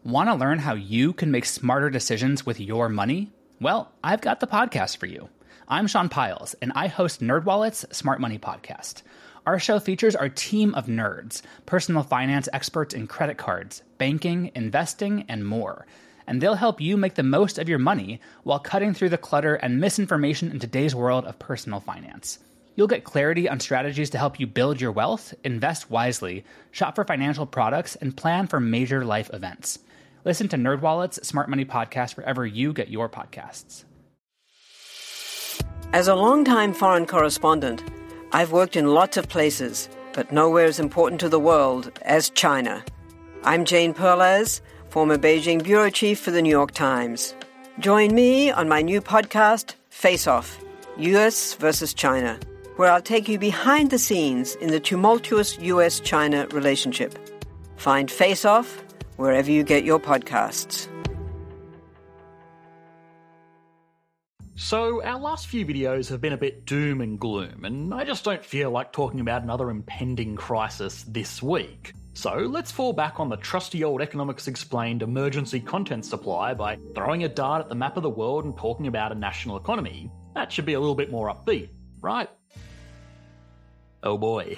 Want to learn how you can make smarter decisions with your money? Well, I've got the podcast for you. I'm Sean Piles, and I host NerdWallet's Smart Money Podcast. Our show features our team of nerds, personal finance experts in credit cards, banking, investing, and more. And they'll help you make the most of your money while cutting through the clutter and misinformation in today's world of personal finance. You'll get clarity on strategies to help you build your wealth, invest wisely, shop for financial products, and plan for major life events. Listen to NerdWallet's Smart Money Podcast wherever you get your podcasts. As a longtime foreign correspondent, I've worked in lots of places, but nowhere as important to the world as China. I'm Jane Perlez, former Beijing bureau chief for the New York Times. Join me on my new podcast, Face Off, U.S. versus China, where I'll take you behind the scenes in the tumultuous U.S.-China relationship. Find Face Off wherever you get your podcasts. So, our last few videos have been a bit doom and gloom, and I just don't feel like talking about another impending crisis this week. So, let's fall back on the trusty old Economics Explained emergency content supply by throwing a dart at the map of the world and talking about a national economy. That should be a little bit more upbeat, right? Oh boy.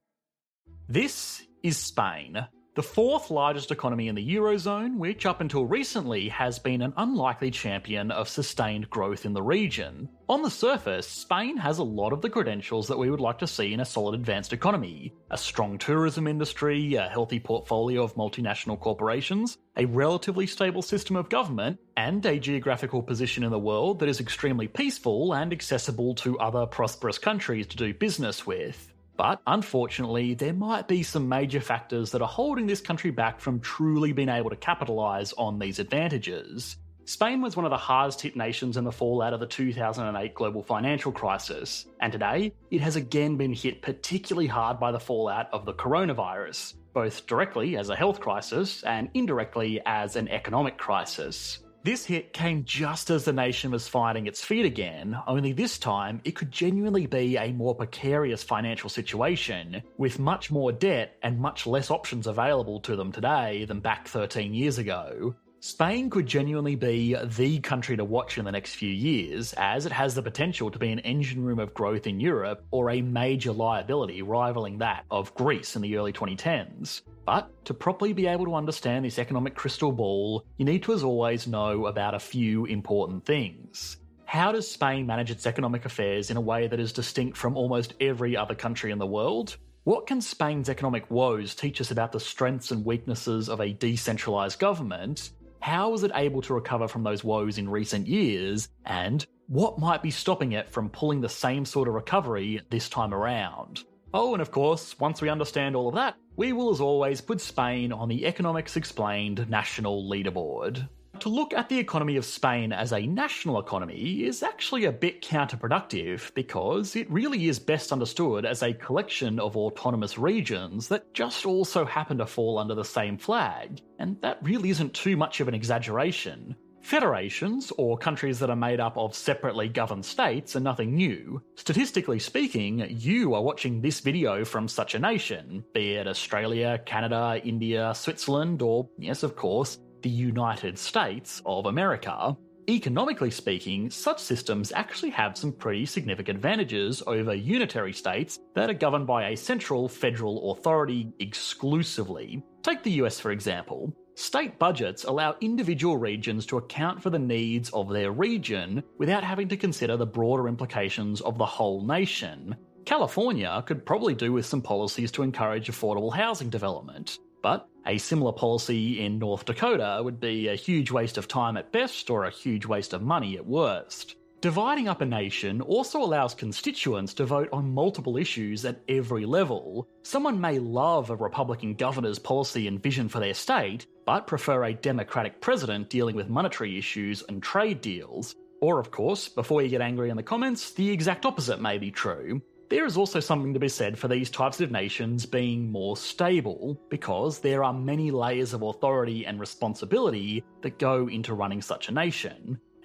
This is Spain, the fourth largest economy in the Eurozone, which up until recently has been an unlikely champion of sustained growth in the region. On the surface, Spain has a lot of the credentials that we would like to see in a solid advanced economy. A strong tourism industry, a healthy portfolio of multinational corporations, a relatively stable system of government, and a geographical position in the world that is extremely peaceful and accessible to other prosperous countries to do business with. But unfortunately, there might be some major factors that are holding this country back from truly being able to capitalise on these advantages. Spain was one of the hardest hit nations in the fallout of the 2008 global financial crisis, and today it has again been hit particularly hard by the fallout of the coronavirus, both directly as a health crisis and indirectly as an economic crisis. This hit came just as the nation was finding its feet again, only this time it could genuinely be a more precarious financial situation, with much more debt and much less options available to them today than back 13 years ago. Spain could genuinely be the country to watch in the next few years, as it has the potential to be an engine room of growth in Europe or a major liability rivaling that of Greece in the early 2010s. But to properly be able to understand this economic crystal ball, you need to, as always, know about a few important things. How does Spain manage its economic affairs in a way that is distinct from almost every other country in the world? What can Spain's economic woes teach us about the strengths and weaknesses of a decentralised government? How was it able to recover from those woes in recent years? And what might be stopping it from pulling the same sort of recovery this time around? Oh, and of course, once we understand all of that, we will as always put Spain on the Economics Explained national leaderboard. To look at the economy of Spain as a national economy is actually a bit counterproductive because it really is best understood as a collection of autonomous regions that just also happen to fall under the same flag, and that really isn't too much of an exaggeration. Federations, or countries that are made up of separately governed states, are nothing new. Statistically speaking, you are watching this video from such a nation, be it Australia, Canada, India, Switzerland, or, yes of course, the United States of America. Economically speaking, such systems actually have some pretty significant advantages over unitary states that are governed by a central federal authority exclusively. Take the US for example. State budgets allow individual regions to account for the needs of their region without having to consider the broader implications of the whole nation. California could probably do with some policies to encourage affordable housing development, but a similar policy in North Dakota would be a huge waste of time at best or a huge waste of money at worst. Dividing up a nation also allows constituents to vote on multiple issues at every level. Someone may love a Republican governor's policy and vision for their state, but prefer a Democratic president dealing with monetary issues and trade deals. Or of course, before you get angry in the comments, the exact opposite may be true. There is also something to be said for these types of nations being more stable, because there are many layers of authority and responsibility that go into running such a nation.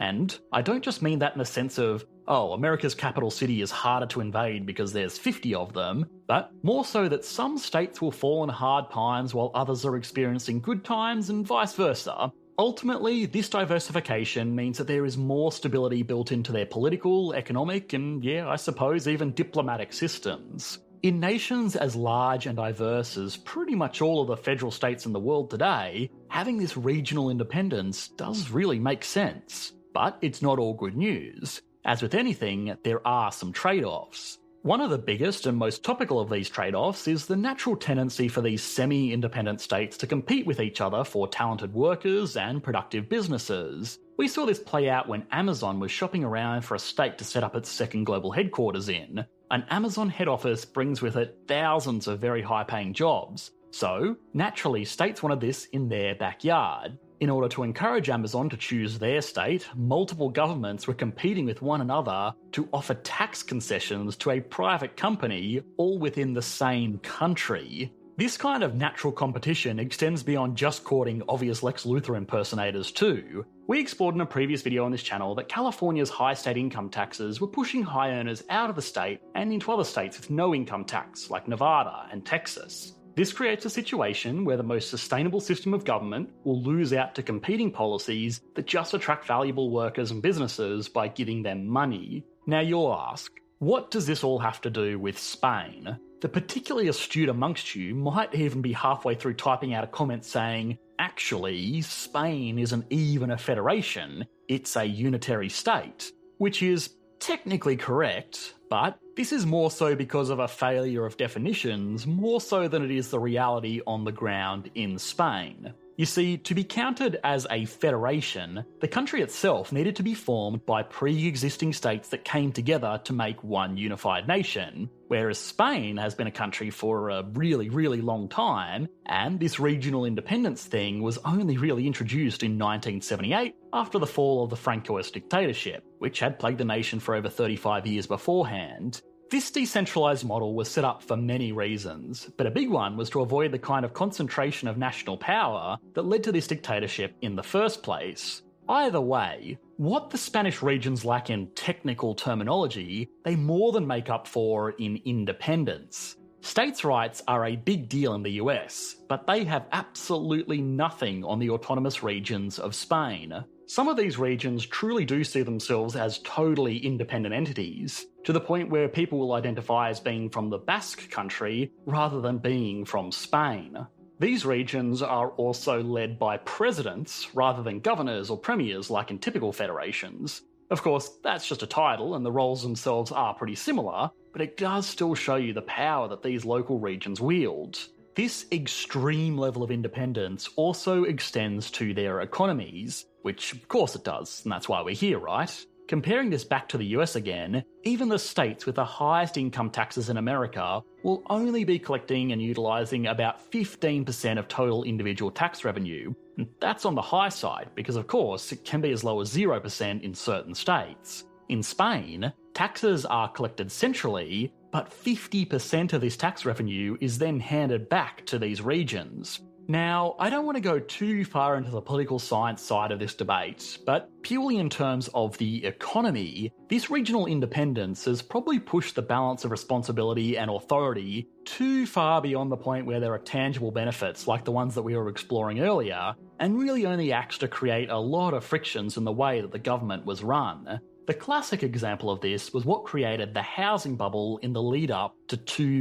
And I don't just mean that in the sense of, oh, America's capital city is harder to invade because there's 50 of them, but more so that some states will fall in hard times while others are experiencing good times and vice versa. Ultimately, this diversification means that there is more stability built into their political, economic, and I suppose even diplomatic systems. In nations as large and diverse as pretty much all of the federal states in the world today, having this regional independence does really make sense. But it's not all good news. As with anything, there are some trade-offs. One of the biggest and most topical of these trade-offs is the natural tendency for these semi-independent states to compete with each other for talented workers and productive businesses. We saw this play out when Amazon was shopping around for a state to set up its second global headquarters in. An Amazon head office brings with it thousands of very high-paying jobs. So, naturally, states wanted this in their backyard. In order to encourage Amazon to choose their state, multiple governments were competing with one another to offer tax concessions to a private company, all within the same country. This kind of natural competition extends beyond just courting obvious Lex Luthor impersonators too. We explored in a previous video on this channel that California's high state income taxes were pushing high earners out of the state and into other states with no income tax, like Nevada and Texas. This creates a situation where the most sustainable system of government will lose out to competing policies that just attract valuable workers and businesses by giving them money. Now you'll ask, what does this all have to do with Spain? The particularly astute amongst you might even be halfway through typing out a comment saying, actually, Spain isn't even a federation, it's a unitary state, which is technically correct, but this is more so because of a failure of definitions, more so than it is the reality on the ground in Spain. You see, to be counted as a federation, the country itself needed to be formed by pre-existing states that came together to make one unified nation, whereas Spain has been a country for a really, really long time, and this regional independence thing was only really introduced in 1978 after the fall of the Francoist dictatorship, which had plagued the nation for over 35 years beforehand. This decentralised model was set up for many reasons, but a big one was to avoid the kind of concentration of national power that led to this dictatorship in the first place. Either way, what the Spanish regions lack in technical terminology, they more than make up for in independence. States' rights are a big deal in the US, but they have absolutely nothing on the autonomous regions of Spain. Some of these regions truly do see themselves as totally independent entities, to the point where people will identify as being from the Basque country rather than being from Spain. These regions are also led by presidents rather than governors or premiers like in typical federations. Of course, that's just a title and the roles themselves are pretty similar, but it does still show you the power that these local regions wield. This extreme level of independence also extends to their economies, which of course it does, and that's why we're here, right? Comparing this back to the US again, even the states with the highest income taxes in America will only be collecting and utilising about 15% of total individual tax revenue. And that's on the high side, because of course it can be as low as 0% in certain states. In Spain, taxes are collected centrally, but 50% of this tax revenue is then handed back to these regions. Now, I don't want to go too far into the political science side of this debate, but purely in terms of the economy, this regional independence has probably pushed the balance of responsibility and authority too far beyond the point where there are tangible benefits like the ones that we were exploring earlier, and really only acts to create a lot of frictions in the way that the government was run. The classic example of this was what created the housing bubble in the lead-up to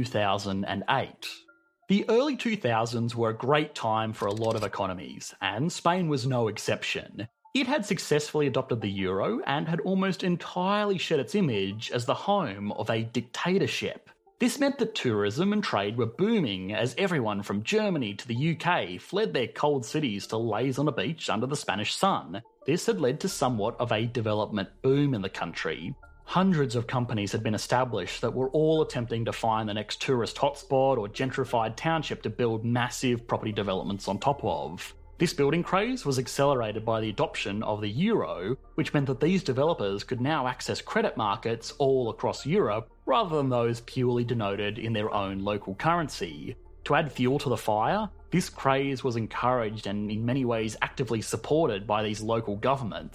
2008. The early 2000s were a great time for a lot of economies, and Spain was no exception. It had successfully adopted the euro and had almost entirely shed its image as the home of a dictatorship. This meant that tourism and trade were booming as everyone from Germany to the UK fled their cold cities to laze on a beach under the Spanish sun. This had led to somewhat of a development boom in the country. Hundreds of companies had been established that were all attempting to find the next tourist hotspot or gentrified township to build massive property developments on top of. This building craze was accelerated by the adoption of the euro, which meant that these developers could now access credit markets all across Europe rather than those purely denoted in their own local currency. To add fuel to the fire, this craze was encouraged and in many ways actively supported by these local governments.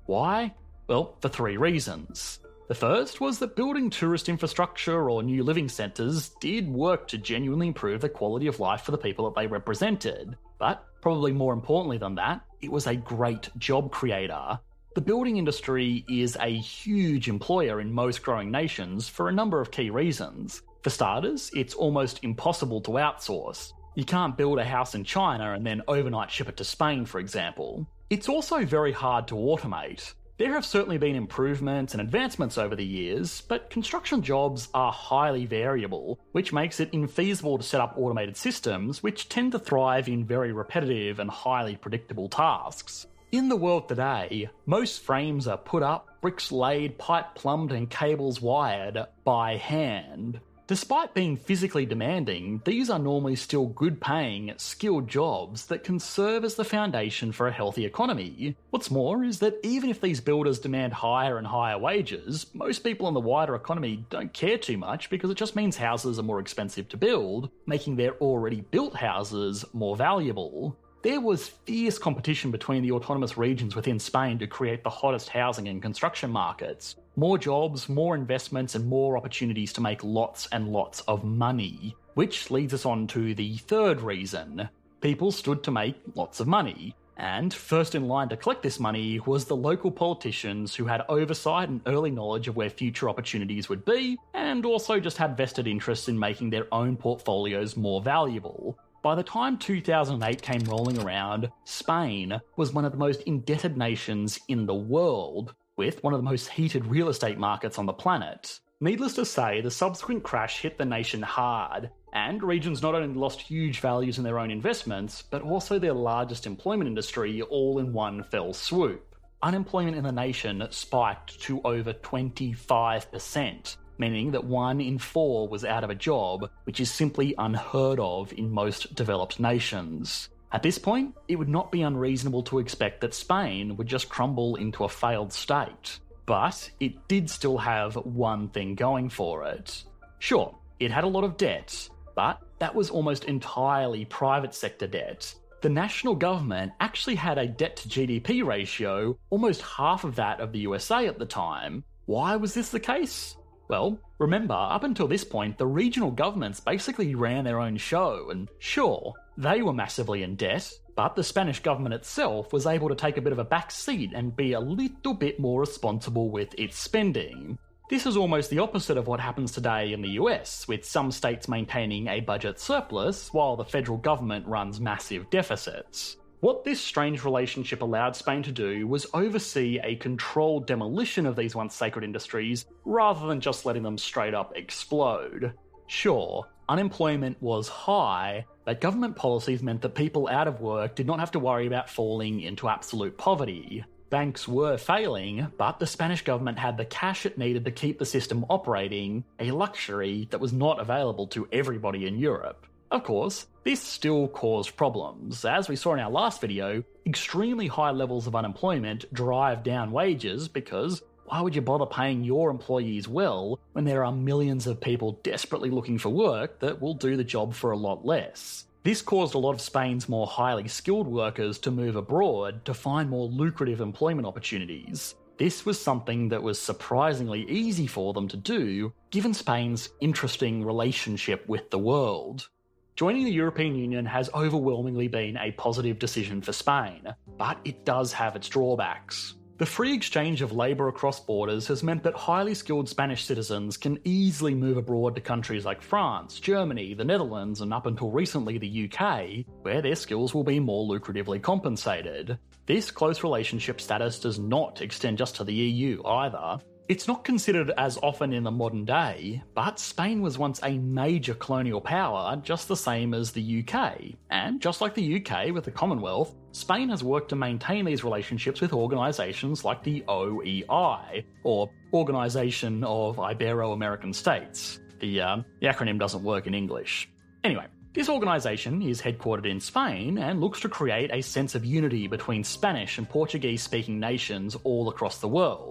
Why? Well, for 3 reasons. The first was that building tourist infrastructure or new living centres did work to genuinely improve the quality of life for the people that they represented. But, probably more importantly than that, it was a great job creator. The building industry is a huge employer in most growing nations for a number of key reasons. For starters, it's almost impossible to outsource. You can't build a house in China and then overnight ship it to Spain, for example. It's also very hard to automate. There have certainly been improvements and advancements over the years, but construction jobs are highly variable, which makes it infeasible to set up automated systems which tend to thrive in very repetitive and highly predictable tasks. In the world today, most frames are put up, bricks laid, pipe plumbed and cables wired by hand. Despite being physically demanding, these are normally still good-paying, skilled jobs that can serve as the foundation for a healthy economy. What's more is that even if these builders demand higher and higher wages, most people in the wider economy don't care too much because it just means houses are more expensive to build, making their already built houses more valuable. There was fierce competition between the autonomous regions within Spain to create the hottest housing and construction markets. More jobs, more investments, and more opportunities to make lots and lots of money. Which leads us on to the third reason. People stood to make lots of money. And first in line to collect this money was the local politicians who had oversight and early knowledge of where future opportunities would be, and also just had vested interests in making their own portfolios more valuable. By the time 2008 came rolling around, Spain was one of the most indebted nations in the world, with one of the most heated real estate markets on the planet. Needless to say, the subsequent crash hit the nation hard, and regions not only lost huge values in their own investments, but also their largest employment industry all in one fell swoop. Unemployment in the nation spiked to over 25%. Meaning that 1 in 4 was out of a job, which is simply unheard of in most developed nations. At this point, it would not be unreasonable to expect that Spain would just crumble into a failed state. But it did still have one thing going for it. Sure, it had a lot of debt, but that was almost entirely private sector debt. The national government actually had a debt to GDP ratio almost half of that of the USA at the time. Why was this the case? Well, remember, up until this point, the regional governments basically ran their own show, and sure, they were massively in debt, but the Spanish government itself was able to take a bit of a back seat and be a little bit more responsible with its spending. This is almost the opposite of what happens today in the US, with some states maintaining a budget surplus while the federal government runs massive deficits. What this strange relationship allowed Spain to do was oversee a controlled demolition of these once sacred industries rather than just letting them straight up explode. Sure, unemployment was high, but government policies meant that people out of work did not have to worry about falling into absolute poverty. Banks were failing, but the Spanish government had the cash it needed to keep the system operating, a luxury that was not available to everybody in Europe. Of course, this still caused problems. As we saw in our last video, extremely high levels of unemployment drive down wages because why would you bother paying your employees well when there are millions of people desperately looking for work that will do the job for a lot less? This caused a lot of Spain's more highly skilled workers to move abroad to find more lucrative employment opportunities. This was something that was surprisingly easy for them to do, given Spain's interesting relationship with the world. Joining the European Union has overwhelmingly been a positive decision for Spain, but it does have its drawbacks. The free exchange of labour across borders has meant that highly skilled Spanish citizens can easily move abroad to countries like France, Germany, the Netherlands, and up until recently the UK, where their skills will be more lucratively compensated. This close relationship status does not extend just to the EU either. It's not considered as often in the modern day, but Spain was once a major colonial power just the same as the UK. And just like the UK with the Commonwealth, Spain has worked to maintain these relationships with organisations like the OEI, or Organisation of Ibero-American States. The acronym doesn't work in English. Anyway, this organisation is headquartered in Spain and looks to create a sense of unity between Spanish and Portuguese-speaking nations all across the world.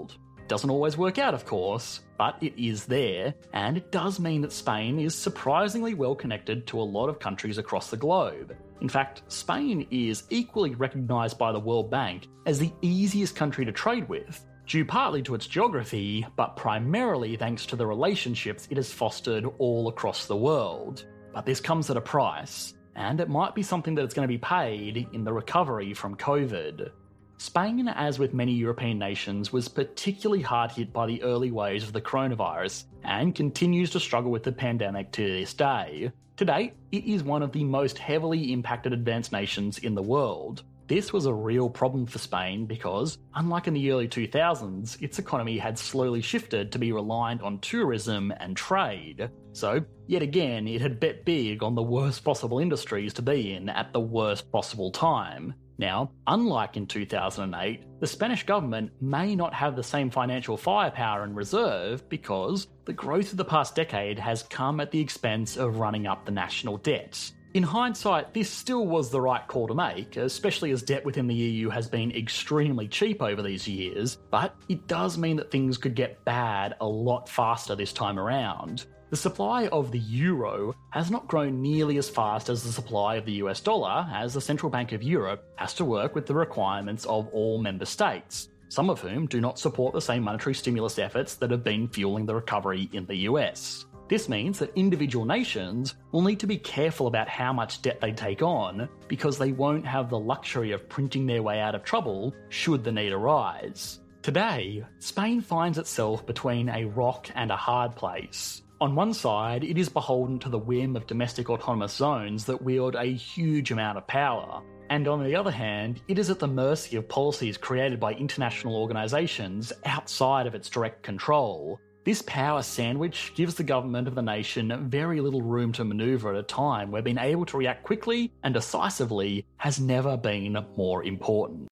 Doesn't always work out, of course, but it is there, and it does mean that Spain is surprisingly well connected to a lot of countries across the globe. In fact, Spain is equally recognised by the World Bank as the easiest country to trade with, due partly to its geography, but primarily thanks to the relationships it has fostered all across the world. But this comes at a price, and it might be something that is going to be paid in the recovery from COVID. Spain, as with many European nations, was particularly hard hit by the early waves of the coronavirus and continues to struggle with the pandemic to this day. To date, it is one of the most heavily impacted advanced nations in the world. This was a real problem for Spain because, unlike in the early 2000s, its economy had slowly shifted to be reliant on tourism and trade. So, yet again, it had bet big on the worst possible industries to be in at the worst possible time. Now, unlike in 2008, the Spanish government may not have the same financial firepower and reserve because the growth of the past decade has come at the expense of running up the national debt. In hindsight, this still was the right call to make, especially as debt within the EU has been extremely cheap over these years, but it does mean that things could get bad a lot faster this time around. The supply of the euro has not grown nearly as fast as the supply of the US dollar, as the Central Bank of Europe has to work with the requirements of all member states, some of whom do not support the same monetary stimulus efforts that have been fueling the recovery in the US. This means that individual nations will need to be careful about how much debt they take on, because they won't have the luxury of printing their way out of trouble should the need arise. Today, Spain finds itself between a rock and a hard place. On one side, it is beholden to the whim of domestic autonomous zones that wield a huge amount of power, and on the other hand, it is at the mercy of policies created by international organisations outside of its direct control. This power sandwich gives the government of the nation very little room to manoeuvre at a time where being able to react quickly and decisively has never been more important.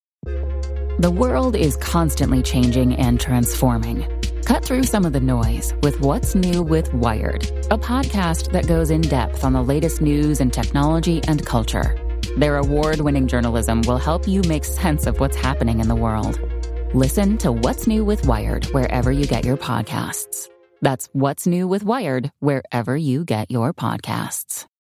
The world is constantly changing and transforming. Cut through some of the noise with What's New with Wired, a podcast that goes in depth on the latest news in technology and culture. Their award-winning journalism will help you make sense of what's happening in the world. Listen to What's New with Wired wherever you get your podcasts. That's What's New with Wired wherever you get your podcasts.